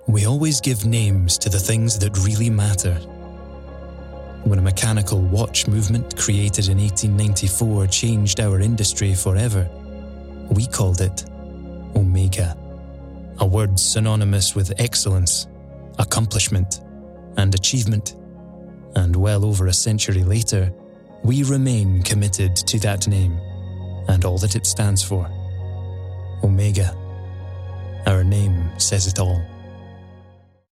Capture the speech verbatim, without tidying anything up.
We always give names to the things that really matter. When a mechanical watch movement created in eighteen ninety-four changed our industry forever, we called it Omega, a word synonymous with excellence, accomplishment, and achievement. And well over a century later, we remain committed to that name and all that it stands for. Omega. Our name says it all.